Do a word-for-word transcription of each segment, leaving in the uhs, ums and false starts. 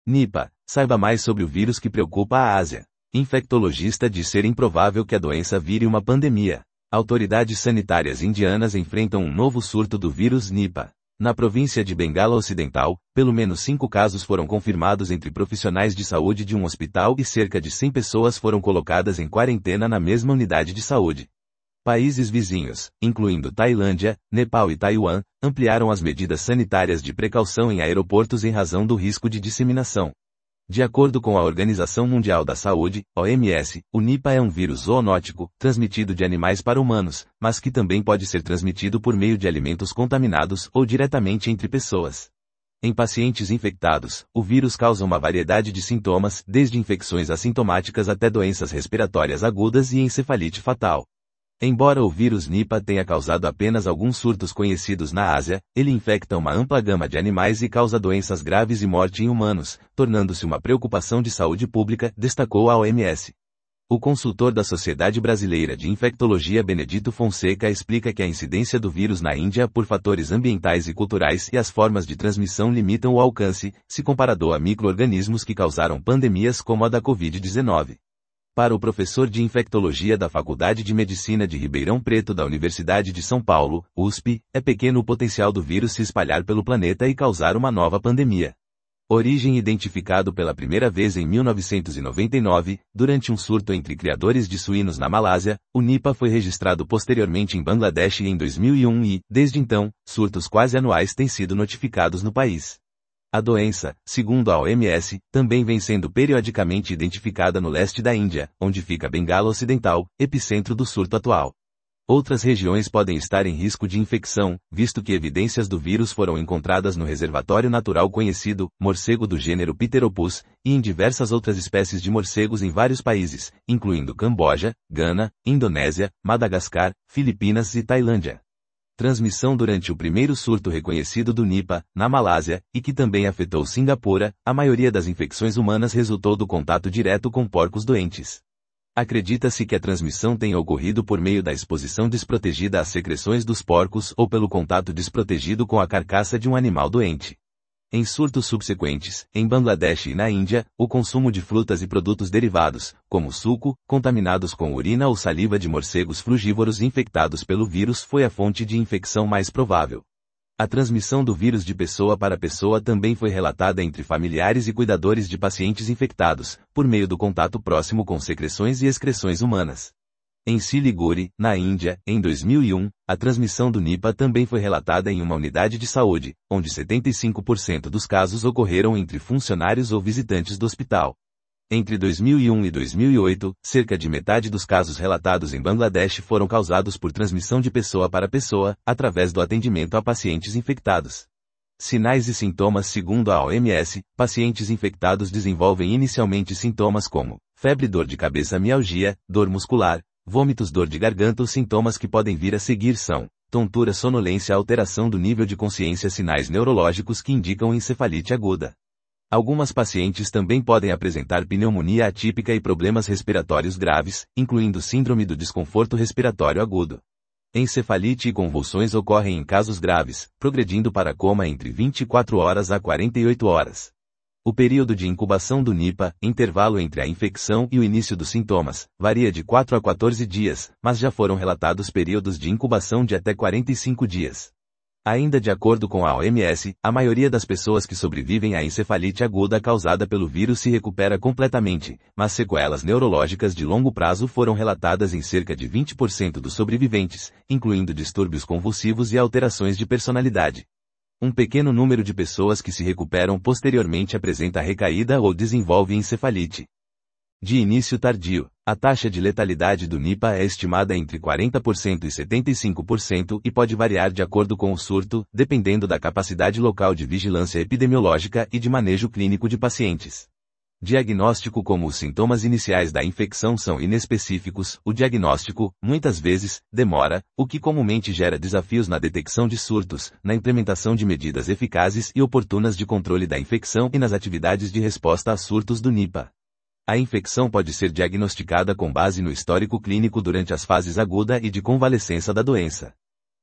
Nipah, saiba mais sobre o vírus que preocupa a Ásia. Infectologista diz ser improvável que a doença vire uma pandemia. Autoridades sanitárias indianas enfrentam um novo surto do vírus Nipah. Na província de Bengala Ocidental, pelo menos cinco casos foram confirmados entre profissionais de saúde de um hospital e cerca de cem pessoas foram colocadas em quarentena na mesma unidade de saúde. Países vizinhos, incluindo Tailândia, Nepal e Taiwan, ampliaram as medidas sanitárias de precaução em aeroportos em razão do risco de disseminação. De acordo com a Organização Mundial da Saúde, O M S, o Nipah é um vírus zoonótico, transmitido de animais para humanos, mas que também pode ser transmitido por meio de alimentos contaminados ou diretamente entre pessoas. Em pacientes infectados, o vírus causa uma variedade de sintomas, desde infecções assintomáticas até doenças respiratórias agudas e encefalite fatal. Embora o vírus Nipah tenha causado apenas alguns surtos conhecidos na Ásia, ele infecta uma ampla gama de animais e causa doenças graves e morte em humanos, tornando-se uma preocupação de saúde pública, destacou a O M S. O consultor da Sociedade Brasileira de Infectologia Benedito Fonseca explica que a incidência do vírus na Índia por fatores ambientais e culturais e as formas de transmissão limitam o alcance, se comparado a micro-organismos que causaram pandemias como a da covid dezenove. Para o professor de infectologia da Faculdade de Medicina de Ribeirão Preto da Universidade de São Paulo, U S P, é pequeno o potencial do vírus se espalhar pelo planeta e causar uma nova pandemia. Origem identificado pela primeira vez em mil novecentos e noventa e nove, durante um surto entre criadores de suínos na Malásia, o Nipah foi registrado posteriormente em Bangladesh em dois mil e um e, desde então, surtos quase anuais têm sido notificados no país. A doença, segundo a O M S, também vem sendo periodicamente identificada no leste da Índia, onde fica Bengala Ocidental, epicentro do surto atual. Outras regiões podem estar em risco de infecção, visto que evidências do vírus foram encontradas no reservatório natural conhecido, morcego do gênero Pteropus, e em diversas outras espécies de morcegos em vários países, incluindo Camboja, Gana, Indonésia, Madagascar, Filipinas e Tailândia. Transmissão durante o primeiro surto reconhecido do Nipah, na Malásia, e que também afetou Singapura, a maioria das infecções humanas resultou do contato direto com porcos doentes. Acredita-se que a transmissão tenha ocorrido por meio da exposição desprotegida às secreções dos porcos ou pelo contato desprotegido com a carcaça de um animal doente. Em surtos subsequentes, em Bangladesh e na Índia, o consumo de frutas e produtos derivados, como suco, contaminados com urina ou saliva de morcegos frugívoros infectados pelo vírus foi a fonte de infecção mais provável. A transmissão do vírus de pessoa para pessoa também foi relatada entre familiares e cuidadores de pacientes infectados, por meio do contato próximo com secreções e excreções humanas. Em Siliguri, na Índia, em dois mil e um, a transmissão do Nipah também foi relatada em uma unidade de saúde, onde setenta e cinco por cento dos casos ocorreram entre funcionários ou visitantes do hospital. Entre dois mil e um e dois mil e oito, cerca de metade dos casos relatados em Bangladesh foram causados por transmissão de pessoa para pessoa, através do atendimento a pacientes infectados. Sinais e sintomas. Segundo a O M S, pacientes infectados desenvolvem inicialmente sintomas como febre, dor de cabeça, mialgia, dor muscular, vômitos, dor de garganta. Os sintomas que podem vir a seguir são tontura, sonolência, alteração do nível de consciência, sinais neurológicos que indicam encefalite aguda. Algumas pacientes também podem apresentar pneumonia atípica e problemas respiratórios graves, incluindo síndrome do desconforto respiratório agudo. Encefalite e convulsões ocorrem em casos graves, progredindo para coma entre vinte e quatro horas a quarenta e oito horas. O período de incubação do Nipah, intervalo entre a infecção e o início dos sintomas, varia de quatro a quatorze dias, mas já foram relatados períodos de incubação de até quarenta e cinco dias. Ainda de acordo com a O M S, a maioria das pessoas que sobrevivem à encefalite aguda causada pelo vírus se recupera completamente, mas sequelas neurológicas de longo prazo foram relatadas em cerca de vinte por cento dos sobreviventes, incluindo distúrbios convulsivos e alterações de personalidade. Um pequeno número de pessoas que se recuperam posteriormente apresenta recaída ou desenvolve encefalite. De início tardio, a taxa de letalidade do Nipah é estimada entre quarenta por cento e setenta e cinco por cento e pode variar de acordo com o surto, dependendo da capacidade local de vigilância epidemiológica e de manejo clínico de pacientes. Diagnóstico. Como os sintomas iniciais da infecção são inespecíficos, o diagnóstico, muitas vezes, demora, o que comumente gera desafios na detecção de surtos, na implementação de medidas eficazes e oportunas de controle da infecção e nas atividades de resposta a surtos do Nipah. A infecção pode ser diagnosticada com base no histórico clínico durante as fases aguda e de convalescença da doença.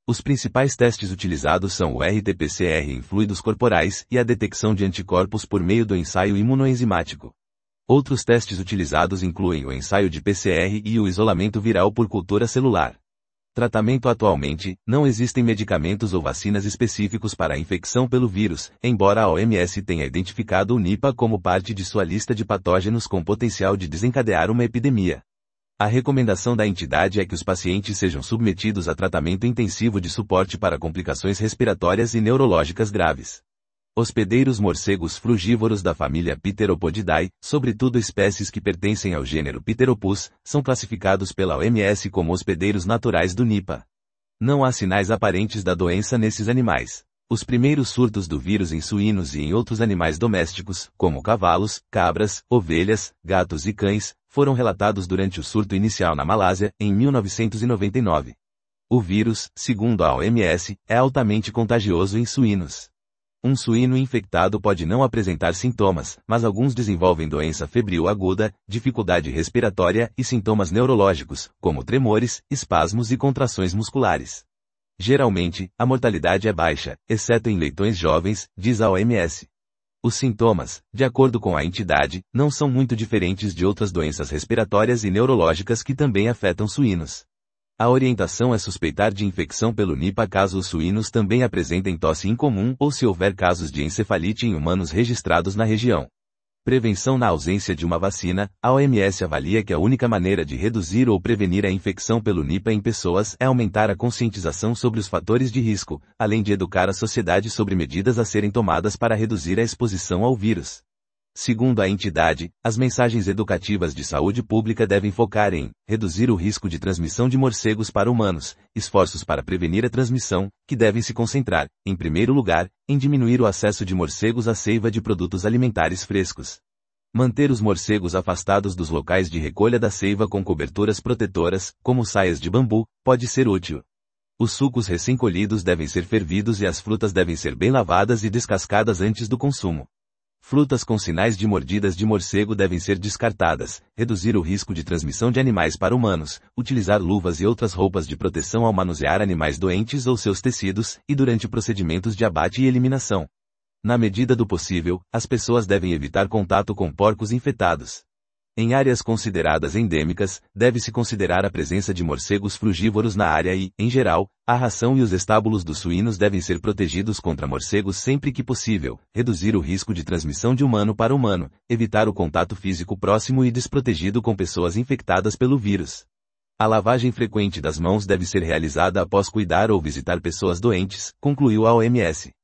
Os principais testes utilizados são o R T P C R em fluidos corporais e a detecção de anticorpos por meio do ensaio imunoenzimático. Outros testes utilizados incluem o ensaio de P C R e o isolamento viral por cultura celular. Tratamento. Atualmente, não existem medicamentos ou vacinas específicos para a infecção pelo vírus, embora a O M S tenha identificado o Nipah como parte de sua lista de patógenos com potencial de desencadear uma epidemia. A recomendação da entidade é que os pacientes sejam submetidos a tratamento intensivo de suporte para complicações respiratórias e neurológicas graves. Hospedeiros morcegos frugívoros da família Pteropodidae, sobretudo espécies que pertencem ao gênero Pteropus, são classificados pela O M S como hospedeiros naturais do Nipah. Não há sinais aparentes da doença nesses animais. Os primeiros surtos do vírus em suínos e em outros animais domésticos, como cavalos, cabras, ovelhas, gatos e cães, foram relatados durante o surto inicial na Malásia, em mil novecentos e noventa e nove. O vírus, segundo a O M S, é altamente contagioso em suínos. Um suíno infectado pode não apresentar sintomas, mas alguns desenvolvem doença febril aguda, dificuldade respiratória e sintomas neurológicos, como tremores, espasmos e contrações musculares. Geralmente, a mortalidade é baixa, exceto em leitões jovens, diz a O M S. Os sintomas, de acordo com a entidade, não são muito diferentes de outras doenças respiratórias e neurológicas que também afetam suínos. A orientação é suspeitar de infecção pelo Nipah caso os suínos também apresentem tosse incomum ou se houver casos de encefalite em humanos registrados na região. Prevenção. Na ausência de uma vacina, a O M S avalia que a única maneira de reduzir ou prevenir a infecção pelo Nipah em pessoas é aumentar a conscientização sobre os fatores de risco, além de educar a sociedade sobre medidas a serem tomadas para reduzir a exposição ao vírus. Segundo a entidade, as mensagens educativas de saúde pública devem focar em reduzir o risco de transmissão de morcegos para humanos, esforços para prevenir a transmissão, que devem se concentrar, em primeiro lugar, em diminuir o acesso de morcegos à seiva de produtos alimentares frescos. Manter os morcegos afastados dos locais de recolha da seiva com coberturas protetoras, como saias de bambu, pode ser útil. Os sucos recém-colhidos devem ser fervidos e as frutas devem ser bem lavadas e descascadas antes do consumo. Frutas com sinais de mordidas de morcego devem ser descartadas, reduzir o risco de transmissão de animais para humanos, utilizar luvas e outras roupas de proteção ao manusear animais doentes ou seus tecidos, e durante procedimentos de abate e eliminação. Na medida do possível, as pessoas devem evitar contato com porcos infectados. Em áreas consideradas endêmicas, deve-se considerar a presença de morcegos frugívoros na área e, em geral, a ração e os estábulos dos suínos devem ser protegidos contra morcegos sempre que possível, reduzir o risco de transmissão de humano para humano, evitar o contato físico próximo e desprotegido com pessoas infectadas pelo vírus. A lavagem frequente das mãos deve ser realizada após cuidar ou visitar pessoas doentes, concluiu a O M S.